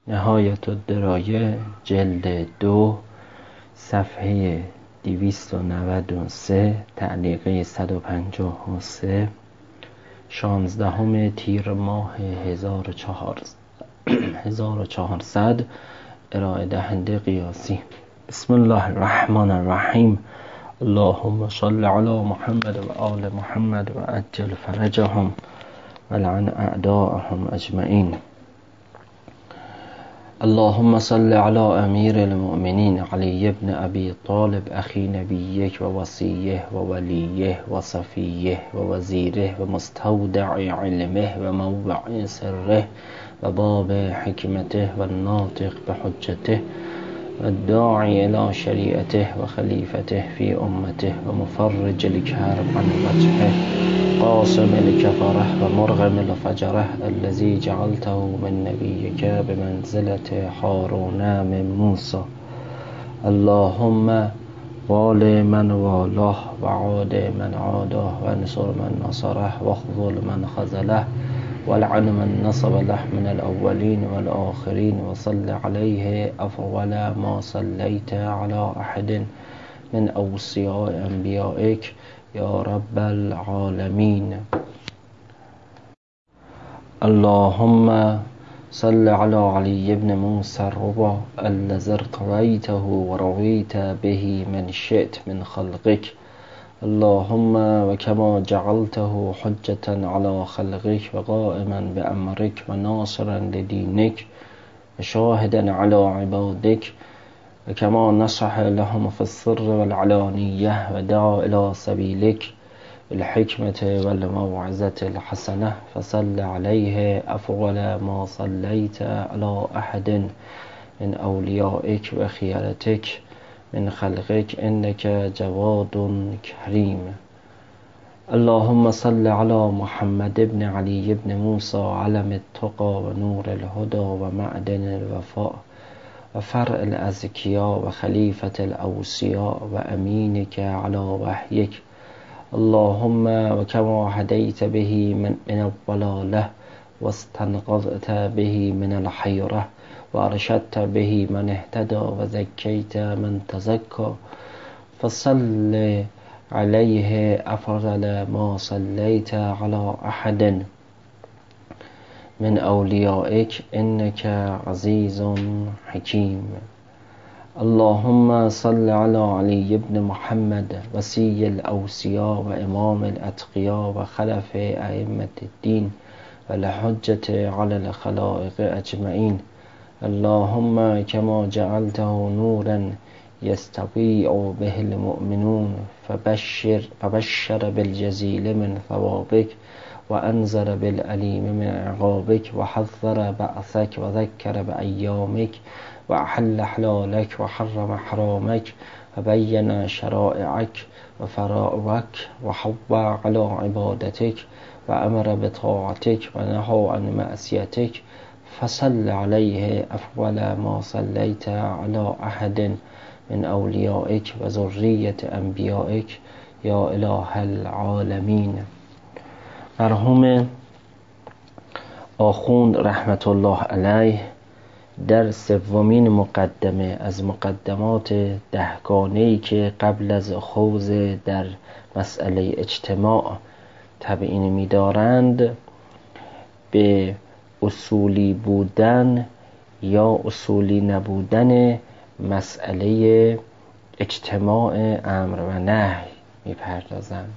نهایت الدرایه جلد 2 صفحه 293 تعلیقه 153 16 تیر ماه 1400 ارائه دهنده قیاسی. بسم الله الرحمن الرحیم. اللهم صل علی محمد و آل محمد و عجل فرجهم و لعن اعداءهم اجمعین. اللهم صل على امیر المؤمنین علی بن ابی طالب اخی نبیک و وصیه و ولیه و صفیه و وزیره و مستودع علمه و موضع سره و باب حکمته و الناطق بحجته و الداعی الى شریعته و خلیفته فی امته و مفرج الکرب عن وجهه قاسم الکفره و مرغم الفجره الذي جعلته من نبیک بمنزلة هارون من موسی. اللهم وال من والاه و عاد من عاداه و انصر من نصره و خذل من خذله ولعن من نصب له من الأولين والآخرين وصل عليه أفضل ما صليت على أحد من أوصياء أنبيائك يا رب العالمين. اللهم صل على علي بن موسى الرضا الذي ارتويته ورويت به من شئت من خلقك. اللهم وكما جعلته حجة على خلقك وقائما بأمرك وناصرا لدينك وشاهدا على عبادك وكما نصح لهم في السر والعلانية ودعا إلى سبيلك بالحكمة والموعظة الحسنة فصل عليه أفضل ما صليت على أحد من أوليائك وخيرتك من خلقك إنك جواد كريم. اللهم صل على محمد بن علي بن موسى علم التقى ونور الهدى ومعدن الوفاء وفرع الأزكياء وخليفة الأوصياء وأمينك على وحيك. اللهم وكما هديت به من الضلالة واستنقذت به من الحيرة وأرشدت به من اهتدى وزكيت من تزكى فصل عليه أفضل ما صليت على أحد من أوليائك إنك عزيز حكيم. اللهم صل على علي بن محمد وسي الأوصياء وإمام الأتقياء وخلف أئمة الدين والحجة على الخلائق أجمعين. اللهم كما جعلته نورا يستطيع به المؤمنون فبشر بالجزيل من ثوابك وأنذر بالأليم من عقابك وحذر بأسك وذكر بأيامك وأحل حلالك وحرم حرامك وبين شرائعك وفرائضك وحض على عبادتك وأمر بطاعتك ونهى عن معصيتك فصل عليه أفضل ما صليت على أحد من أوليائك وذرية أنبيائك يا إله العالمين. مرحوم آخوند رحمت الله علیه در سومین مقدمه از مقدمات دهگانه‌ای که قبل از خوض در مسئله اجتماع تبیین می‌دارند به اصولی بودن یا اصولی نبودن مسئله اجتماع امر و نهی میپردازند.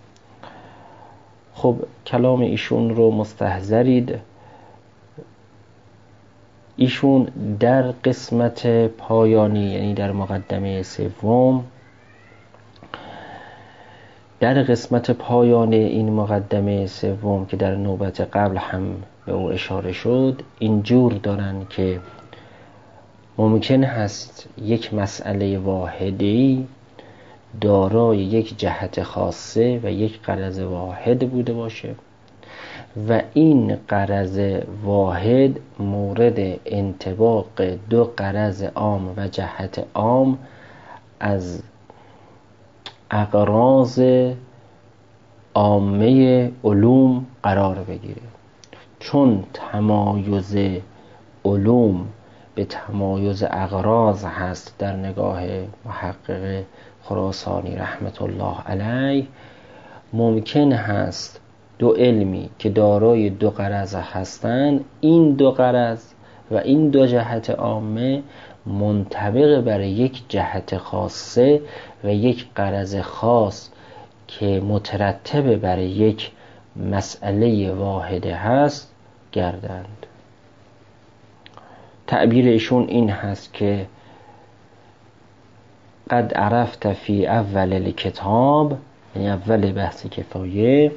خب کلام ایشون رو مستحضرید. ایشون در قسمت پایانی یعنی در مقدمه سوم در قسمت پایان این مقدمه سوم که در نوبت قبل هم به او اشاره شد اینجور دارن که ممکن هست یک مسئله واحدی دارای یک جهت خاصه و یک غرض واحد بوده باشه و این غرض واحد مورد انطباق دو غرض عام و جهت عام از اغراض عامه علوم قرار بگیره. چون تمایز علوم به تمایز اغراض هست در نگاه محقق خراسانی رحمت الله علیه، ممکن هست دو علمی که دارای دو غرض هستند، این دو غرض و این دو جهت عامه منطبق بر یک جهت خاصه و یک غرض خاص که مترتب بر یک مسئله واحده هست گردند. تعبیر ایشون این هست که قد عرفت فی اول الکتاب، یعنی اول بحث کفایه،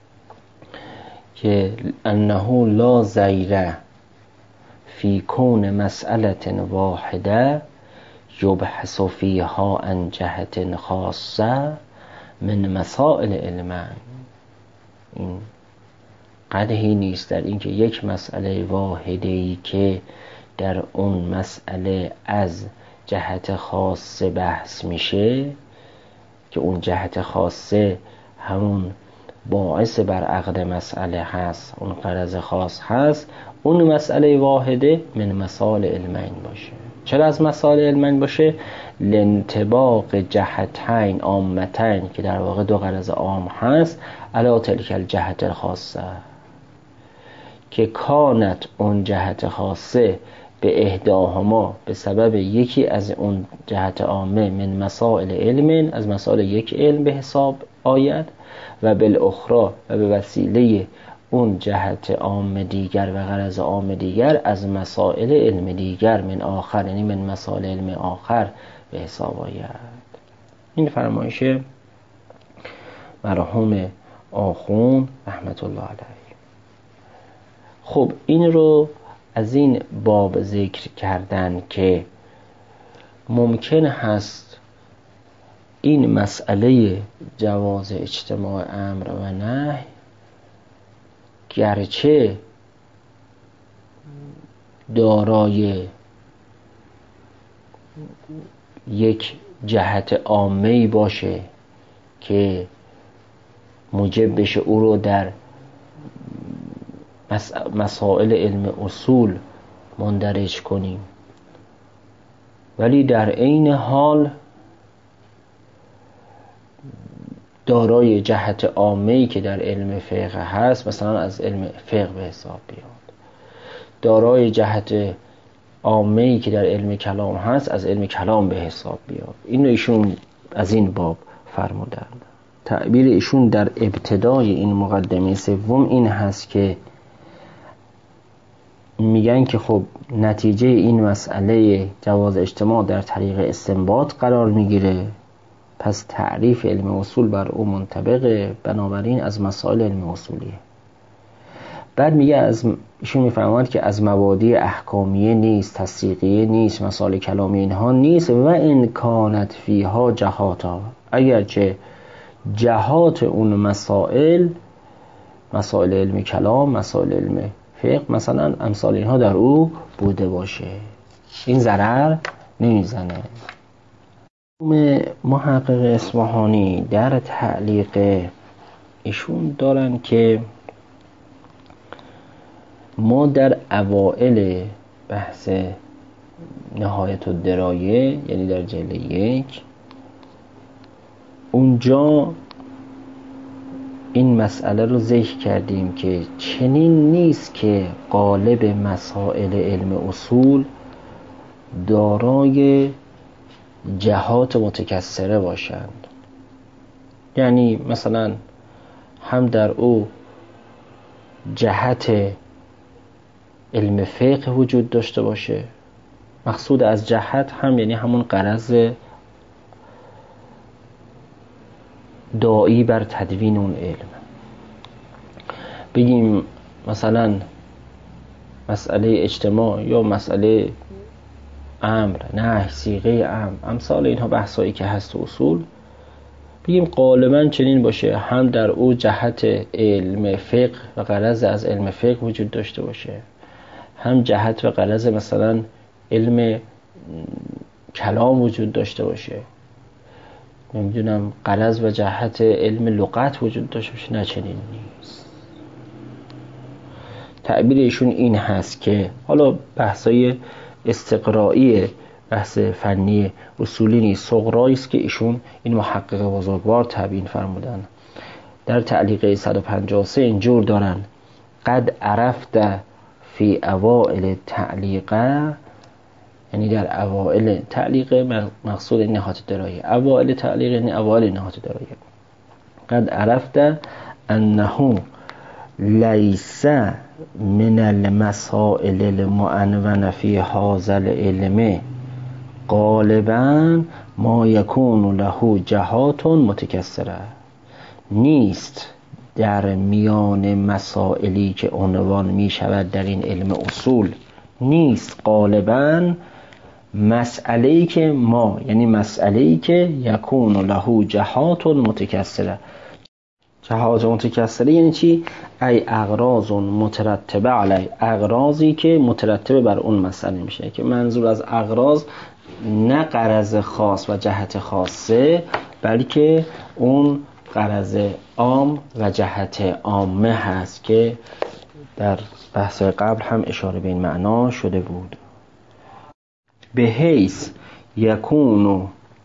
که انه لا زیر فی کون مسئله واحده یبحث فیها عن جهت خاصه من مسائل علم. این قدحی نیست در اینکه یک مسئله واحده‌ای که در اون مسئله از جهت خاصه بحث میشه، که اون جهت خاصه همون باعث بر عقد مسئله هست، اون غرض خاص هست، اون مسئله واحده من مسائل علمین باشه. چرا از مسائل علمین باشه؟ لانطباق جهتین عامتین، که در واقع دو غرض عام هست، علی تلک الجهت الخاصه، که کانت اون جهت خاصه به احداهما، به سبب یکی از اون جهت عامه، من مسائل علم، از مسائل یک علم به حساب آید، و بالاخرى و به وسیله اون جهت عام دیگر و غرض عام دیگر از مسائل علم دیگر من آخر، یعنی من مسائل علم آخر به حساب آید. این فرمایش مرحوم آخوند رحمت الله علیه. خب این رو از این باب ذکر کردن که ممکن هست این مسئله جواز اجتماع امر و نهی گرچه دارای یک جهت عامه‌ای باشه که موجب بشه او رو در مسائل علم اصول مندرج کنیم، ولی در عین حال دارای جهت عامه‌ای که در علم فقه هست، مثلا از علم فقه به حساب بیاد، دارای جهت عامه‌ای که در علم کلام هست از علم کلام به حساب بیاد. این رو ایشون از این باب فرمودند. تعبیر ایشون در ابتدای این مقدمه سوم این هست که میگن که خب نتیجه این مسئله جواز اجتماع در طریق استنباط قرار میگیره، پس تعریف علم اصول بر او منطبقه، بنابراین از مسائل علم اصولیه. بعد میگه ایشون میفرماید که از مبادی احکامیه نیست، تصدیقیه نیست، مسائل کلامی اینها نیست، و ان کانت فیها جهاتا، اگرچه جهات اون مسائل علم کلام، مسائل علم فقه مثلا امثال اینها در او بوده باشه، این ضرر نمیزنه. محقق اصفهانی در تعلیق ایشون دارن که ما در اوائل بحث نهایت الدرایه، یعنی در جلد 1، اونجا این مسئله رو ذکر کردیم که چنین نیست که غالب مسائل علم اصول دارای جهات متکثره باشند، یعنی مثلا هم در او جهت علم فقه وجود داشته باشه، مقصود از جهت هم یعنی همون غرض داعی بر تدوین اون علم. بگیم مثلا مسئله اجتماع یا مسئله امر، نهی، صیغه امر، امثال اینها بحثایی که هست و اصول، بگیم غالبا چنین باشه، هم در او جهت علم فقه و غرض از علم فقه وجود داشته باشه، هم جهت و غرض مثلا علم کلام وجود داشته باشه، نمیدونم غرض و جهت علم لغت وجود داشته باشه. نه، چنین نیست. تعبیر ایشون این هست که حالا بحثای استقرایی بحث فنی اصولی نیست. سغرایی است که ایشون این محقق بزرگوار تبیین فرمودن. در تعلیق 153 اینجور دارن: قد عرفت فی اوائل تعلیقه، یعنی در اوائل تعلیق مقصود نهات درایه، اوائل تعلیق یعنی اوائل نهات درایه. قد عرفت انه لیس من المسائل المعنون فی هذا العلم غالبا ما یکون له جهات متکثره. نیست در میان مسائلی که عنوان می شود در این علم اصول، نیست غالبا مسئله‌ای که ما، یعنی مسئله‌ای که یکون له جهات متکثره. جهات متکثره یعنی چی؟ ای اغراض مترتبه علی، اغراضی که مترتبه بر اون مسئله میشه، که منظور از اغراض نه غرض خاص و جهت خاصه، بلکه اون غرض عام و جهت عامه هست که در بحث قبل هم اشاره به این معنا شده بود. به حیث یکون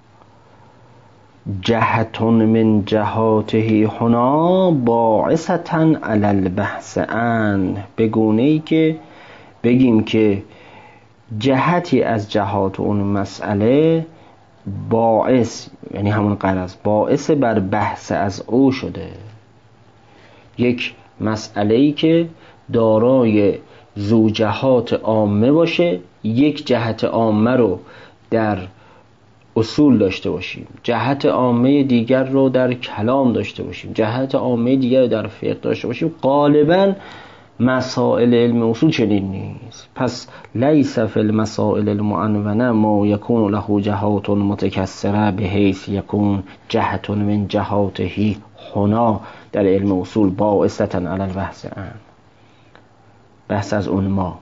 جهتون من جهاته هنا باعثتن علی البحث عن، به گونه‌ای که بگیم که جهتی از جهات اون مسئله باعث، یعنی همون غرض، باعث بر بحث از او شده. یک مسئله‌ای که دارای ذو جهات عامه باشه، یک جهت عامه رو در اصول داشته باشیم، جهت عامه دیگر رو در کلام داشته باشیم، جهت عامه دیگر رو در فقه داشته باشیم، غالباً مسائل علم اصول چنین نیست. پس لیس فی المسائل المعنونه ما یکون له جهات متکثره به حیث یکون جهت من جهاته هنا در علم اصول باعثتن علی البحث عن، بحث از اون ما.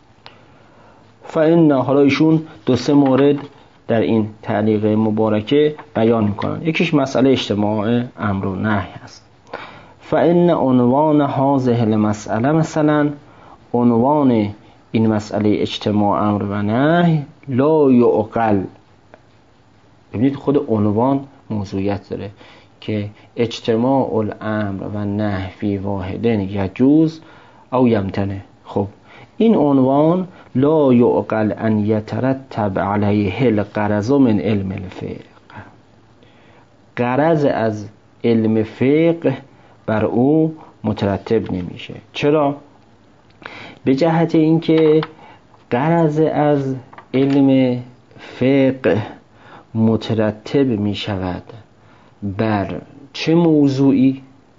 فإن، حالا ایشون دو سه مورد در این تعلیق مبارکه بیان میکنن. یکیش مسئله اجتماع امر و نهی است. فإن عنوان هذه المسئله، مثلا عنوان این مسئله اجتماع امر و نهی، لا یعقل. ببینید خود عنوان موضوعیت داره که اجتماع الامر و نهی فی واحد یجوز او یمتنع. خب این عنوان لا یعقل ان یترتب علیه الغرض من علم الفقه، غرض از علم فقه بر او مترتب نمیشه. چرا؟ به جهت اینکه غرض از علم فقه مترتب می شود بر چه موضوعی؟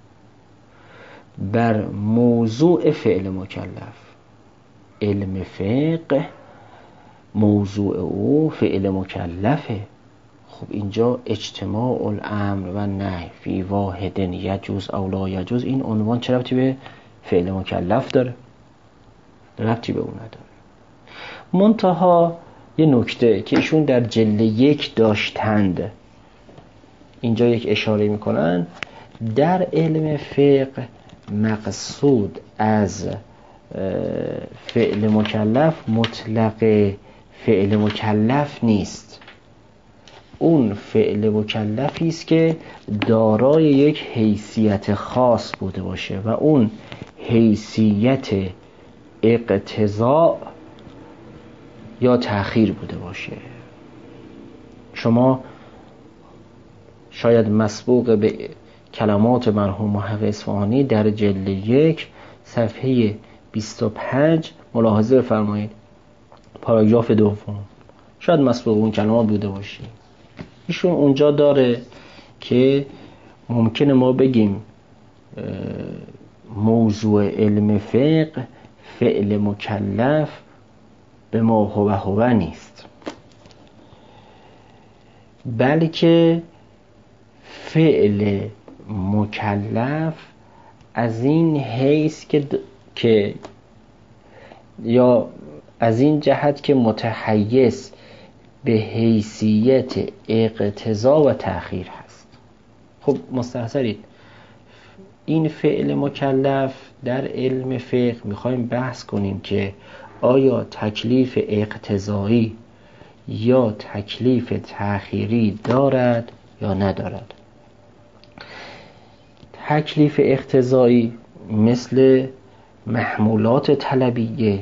بر موضوع فعل مکلف. علم فقه موضوع او فعل مکلفه. خب اینجا اجتماع الامر و نهی فی واحد یجوز او لا یجوز، این عنوان چه ربطی به فعل مکلف داره؟ ربطی به اون نداره. منتها یه نکته که ایشون در جلد 1 داشتند، اینجا یک اشاره میکنن. در علم فقه مقصود از فعل مکلف مطلق فعل مکلف نیست. اون فعل مکلفی است که دارای یک حیثیت خاص بوده باشه و اون حیثیت اقتضاء یا تأخیر بوده باشه. شما شاید مسبوق به کلمات مرحوم محقق اصفهانی در جلد 1 صفحه 25 ملاحظه بفرمایید، پاراگراف 2، شاید مسبوق اون کلمات بوده باشی. ایشون اونجا داره که ممکنه ما بگیم موضوع علم فقه فعل مکلف به ما هو نیست، بلکه فعل مکلف از این حیث که یا از این جهت که متحیز به حیثیت اقتضا و تأخیر هست. خب مستحضرید این فعل مکلف در علم فقه میخوایم بحث کنیم که آیا تکلیف اقتضایی یا تکلیف تأخیری دارد یا ندارد؟ تکلیف اقتضایی مثل محمولات طلبیه،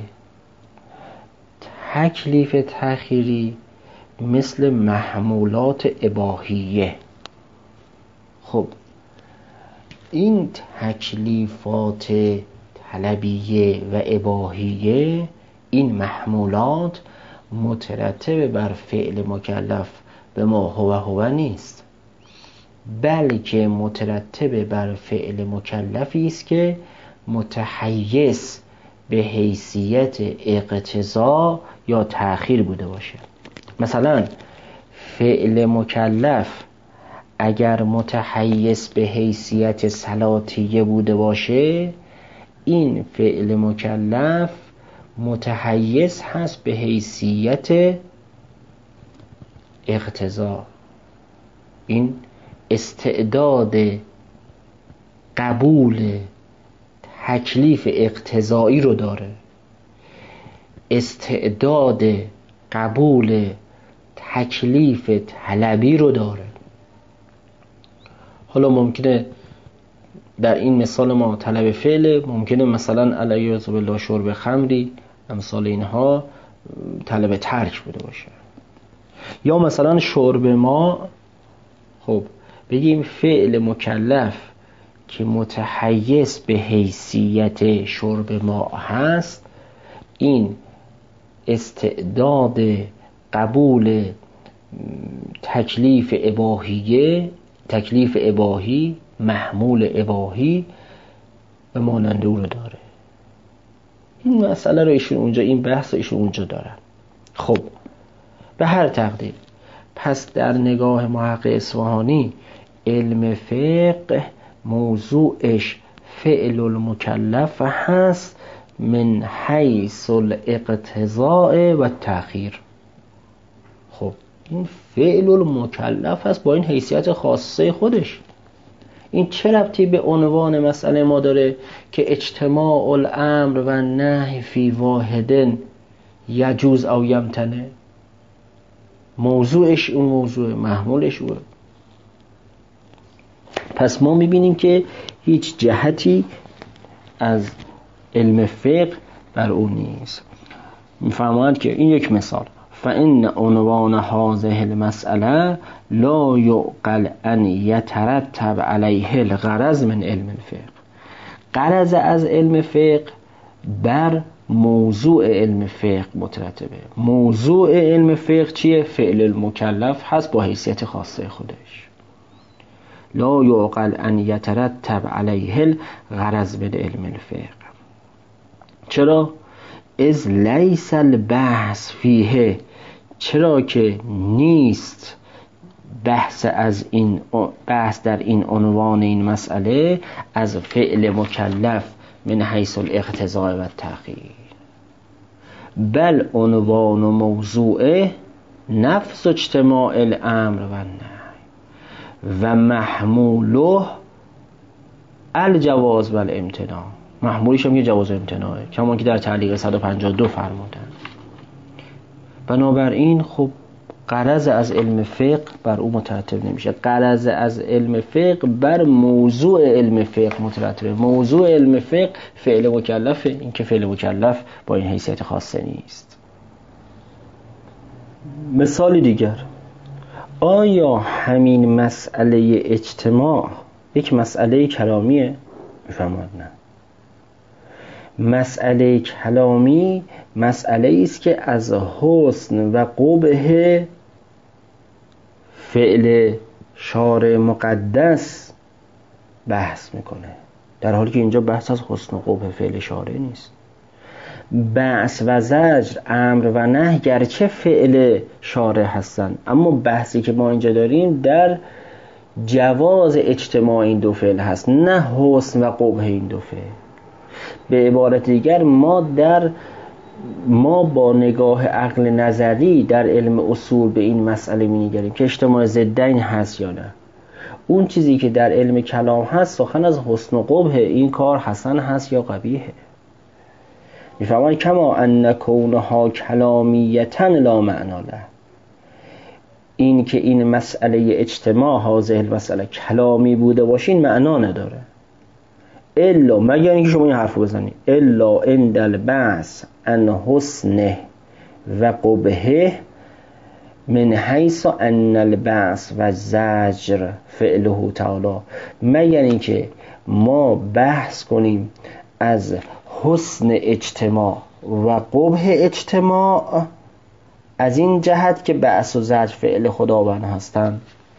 تکلیف تأخیری مثل محمولات اباحیه. خب این تکلیفات طلبیه و اباحیه، این محمولات مترتب بر فعل مکلف به ما هو نیست، بلکه مترتب بر فعل مکلفی است که متحیز به حیثیت اقتضا یا تأخیر بوده باشه. مثلا فعل مکلف اگر متحیز به حیثیت صلاتیه بوده باشه، این فعل مکلف متحیز هست به حیثیت اقتضا. این استعداد قبول تکلیف اقتضایی رو داره، استعداد قبول تکلیف طلبی رو داره. حالا ممکنه در این مثال ما طلب فعل، ممکنه مثلا علیه بالله شرب خمری، امثال اینها طلب ترک بوده باشه. یا مثلا شرب ما، خب بگیم فعل مکلف که متحیز به حیثیت شرب ما هست، این استعداد قبول تکلیف اباحیه، تکلیف اباحی، محمول اباحی و مانند او رو داره. این مسئله رو ایشون اونجا، این بحث رو ایشون اونجا دارن. خب به هر تقدیر، پس در نگاه محقق اصفهانی علم فقه موضوعش فعل المکلف هست من حیث الاقتضاء و تأخیر. خب این فعل المکلف هست با این حیثیت خاصه خودش. این چه ربطی به عنوان مسئله ما داره که اجتماع الامر و نهی فی واحدن یجوز او یمتنه؟ موضوعش اون موضوع، محمولش اون. پس ما میبینیم که هیچ جهتی از علم فقه بر اون نیست. میفرماید که این یک مثال، فإن عنوان هذه المسأله لا يعقل ان يترتب عليه الغرض من علم الفقه. غرض از علم فقه بر موضوع علم فقه مترتبه. موضوع علم فقه چیه؟ فعل المکلف هست با حیثیت خاصه خودش. لا يعقل ان يترتب عليه الغرض من علم الفقه. چرا؟ از لیس البحث فیه، چرا که نیست بحث در این عنوان این مسئله از فعل مکلف من حیث الاقتضاء و تأخیر، بل عنوان و موضوع نفس اجتماع الامر و نهی و محموله الجواز و الامتناع. محمولش هم یه جواز و امتناعه، کما که در تعلیق 152 فرمودن. بنابراین خب غرض از علم فقه بر او مترتب نمیشه، غرض از علم فقه بر موضوع علم فقه مترتبه. موضوع علم فقه فعل مکلفه، این که فعل مکلف با این حیثیت خاصه نیست. مثال دیگر، آیا همین مسئله اجتماع یک مسئله کلامیه؟ میفهمد نه. مسئله کلامی مسئله است که از حسن و قبح فعل شارع مقدس بحث میکنه، در حالی که اینجا بحث از حسن و قبح فعل شارع نیست. بحث و زجر، امر و نهی گرچه فعل شارع هستن، اما بحثی که ما اینجا داریم در جواز اجتماع این دو فعل هست، نه حسن و قبح این دو فعل. به عبارت دیگر ما با نگاه عقل نظری در علم اصول به این مسئله می‌نگریم که اجتماع ضدین هست یا نه. اون چیزی که در علم کلام هست سخن از حسن و قبح، این کار حسن هست یا قبیحه. میفهمن کما ان کونها کلامیتا لا معنا له، این که این مسئله اجتماع هذه المسئله کلامی بوده باشین معنا نداره، الا مگر اینکه شما این حرفو بزنید الا عند البحث عن حسنه و قبحه من حیث ان البعث و زجر فعله تعالی، مگر اینکه ما بحث کنیم از حسن اجتماع و قبح اجتماع از این جهت که بعث و زجر فعل خداوند هستند.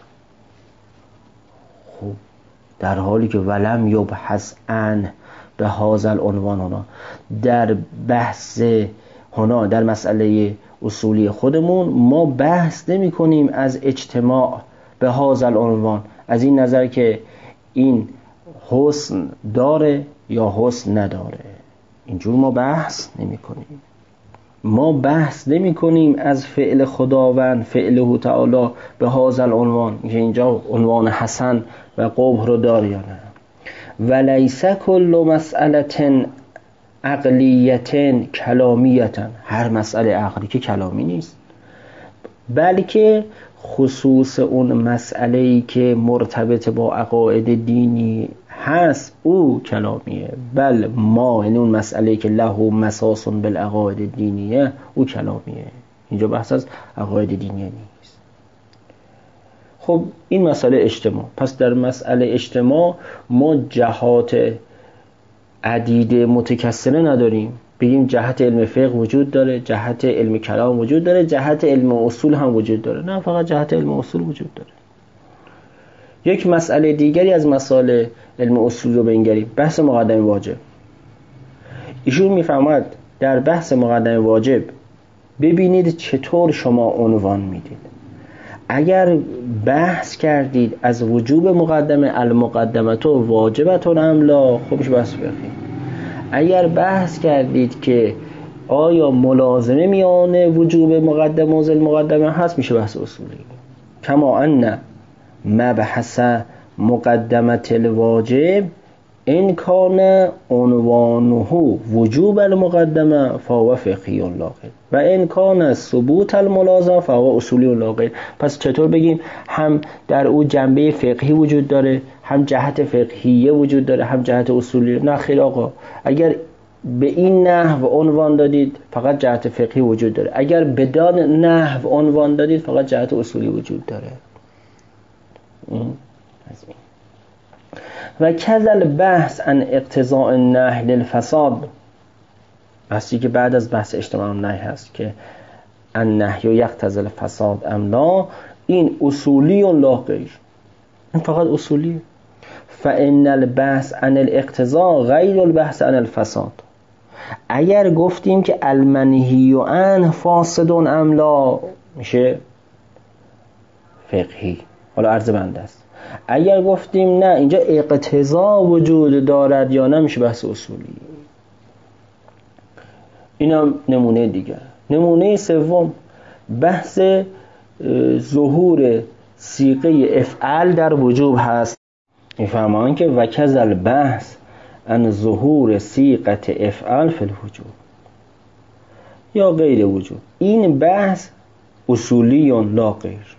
خب در حالی که ولم یبحث عن به هذا العنوان، هنا در بحث هنا در مسئله اصولی خودمون ما بحث نمی کنیم از اجتماع به هذا العنوان، از این نظر که این حسن داره یا حسن نداره، اینجور ما بحث نمی کنیم. ما بحث نمی کنیم از فعل خداوند فعله تعالی به هذا العنوان، که اینجا عنوان حسن و قبح رو داره یا نه. ولیس کل مسئله عقلیتن کلامیتن، هر مسئله عقلی که کلامی نیست، بلکه خصوص اون مسئله‌ای که مرتبط با عقاید دینی هست او کلامیه. بل ما، یعنی اون مسئله‌ای که له مساس بالعقاید دینیه او کلامیه. اینجا بحث از عقاید دینیه نیست. خب این مسئله اجتماع. پس در مسئله اجتماع ما جهات عدید متکثره نداریم، بگیم جهت علم فقه وجود داره، جهت علم کلام وجود داره، جهت علم اصول هم وجود داره. نه، فقط جهت علم اصول وجود داره. یک مسئله دیگری از مسائل علم اصول رو بنگریم، بحث مقدمه واجب. ایشون میفرماد در بحث مقدمه واجب ببینید چطور شما عنوان میدید. اگر بحث کردید از وجوب مقدمه، المقدمه واجبتون ام لا، خب میشه بحث فقهی. اگر بحث کردید که آیا ملازمه میان وجوب مقدمه و ذل مقدمه هست، میشه بحث اصولی. کما ان مبحث مقدمه الواجب ان کان عنوانه وجوب المقدمه فهو فقهی لا غیر و ان کان ثبوت الملازمه فهو اصولی لا غیر. پس چطور بگیم هم در او جنبه فقهی وجود داره، هم جهت فقهیه وجود داره، هم جهت اصولی؟ نه خیر آقا، اگر به این نحو عنوان دادید فقط جهت فقهی وجود داره، اگر بدان نحو عنوان دادید فقط جهت اصولی وجود داره. و کذل بحث عن اقتضاء النهی للفساد، بحثی که بعد از بحث اجتماع نهی هست که النهی یقتضی الفساد ام لا، این اصولی و لا غیر، این فقط اصولی. فان البحث عن الاقتضاء غیر البحث عن الفساد. اگر گفتیم که المنهی عنه فاسد ام لا، میشه فقهی، حالا عرض بنده است. اگر گفتیم نه اینجا اقتضا وجود دارد یا نه، میشه بحث اصولی. اینم نمونه دیگر. نمونه سوم بحث ظهور صیغه افعل در وجوب هست. میفهمان که وکذل بحث عن ظهور صیغه افعل فی الوجوب یا غیر وجوب، این بحث اصولی لا غیر.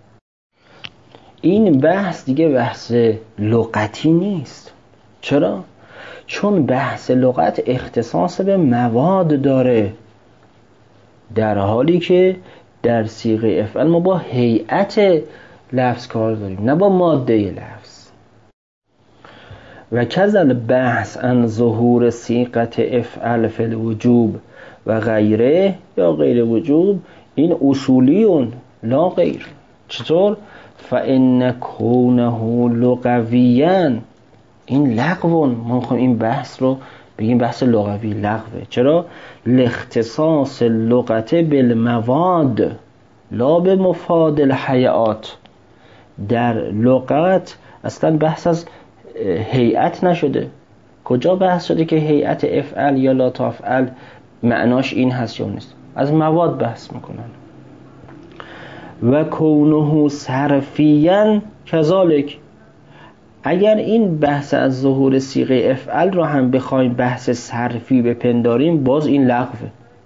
این بحث دیگه بحث لغتی نیست. چرا؟ چون بحث لغت اختصاص به مواد داره، در حالی که در صیغه افعل ما با هیئت لفظ کار داریم، نه با ماده لفظ. و کذل بحث عن ظهور صیغه افعل فی الوجوب و غیره یا غیر وجوب، این اصولیون لا غیر. چطور؟ فإن کونه لغویاً، این لغوون، ما میخوایم این بحث رو بگیم بحث لغوی، لغوه. چرا؟ لاختصاص اللغت بالمواد لا به مفاد الحیات. در لغت اصلا بحث از هیئت نشده. کجا بحث شده که هیئت افعل یا لا تفعل معناش این هست یا نیست؟ از مواد بحث میکنن. و کونه صرفیاً کذالک، اگر این بحث از ظهور صیغه افعل رو هم بخوایم بحث صرفی بپنداریم، باز این لغوه.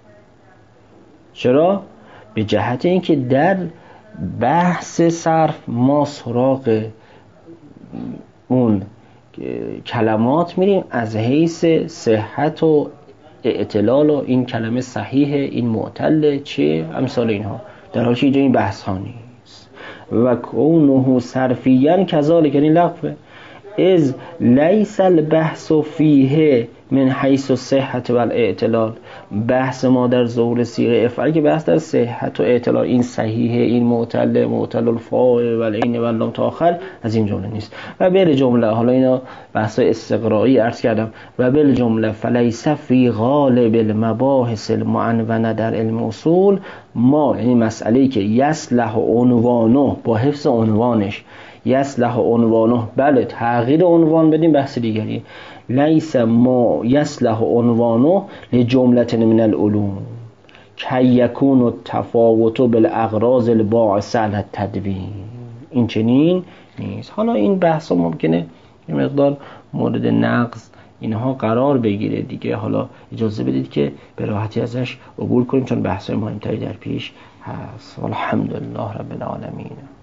چرا؟ به جهت اینکه در بحث صرف ما سراغ اون کلمات میریم از حیث صحت و اعتلال و این کلمه صحیحه، این معتله، چه امثال اینها، در حالی که اینجا این بحث ها نیست. و کونه صرفیاً کذالک، یعنی لغوه. از لیس البحث فیه من حیث صحت و الاعتلال، بحث ما در ظهور صیغه افعل که بحث در صحت و اعتلال، این صحیحه، این معتل، معتل الفاء و العین و اللام تا آخر، از این جمله نیست. و بل جمله، حالا اینا بحث استقرایی عرض کردم، و بل جمله فلیس فی غالب المباحث المعنونه در علم اصول ما، یعنی مسئله‌ای که یصلح عنوانه، با حفظ عنوانش، یصلح عنوانه، بله تغییر عنوان بدیم بحث دیگری، لیس ما یصلح عنوانه لجملة من العلوم کی یکون التفاوت بالاغراض الباعثه علی التدوین، این چنین نیست. حالا این بحث ها ممکنه یه مقدار مورد نقض اینها قرار بگیره دیگه، حالا اجازه بدید که به راحتی ازش عبور کنیم چون بحث مهمتری در پیش هست. الحمدلله رب العالمین.